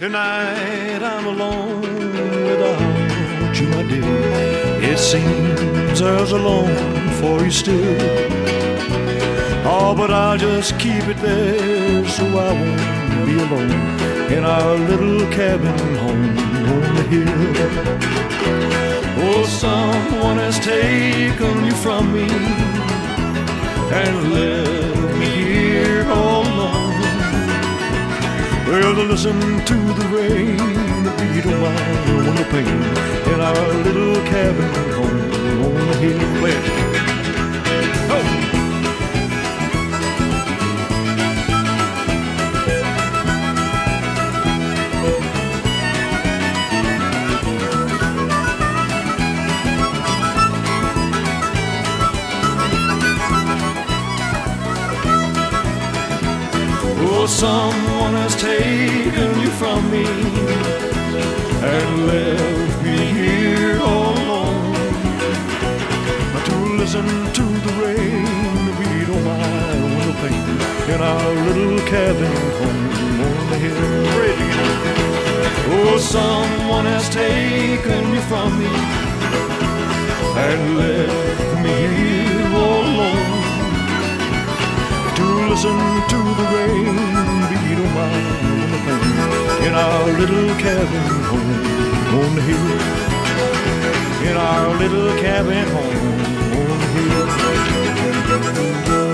Tonight I'm alone without you, my dear. It seems there's a longing for you still. Oh, but I'll just keep it there so I won't be alone in our little cabin home on the hill. Oh, someone has taken you from me and left me here all alone. Well, listen to the rain, the beat of my window pane in our little cabin home on the hill. Play it. Oh, someone has taken you from me and left me here all alone. To listen to the rain beat on my window pane in our little cabin home on the hill. Oh, someone has taken you from me and left me here all alone. To listen to the rain beat on my window pane in our little cabin home on the hill. In our little cabin home on the hill.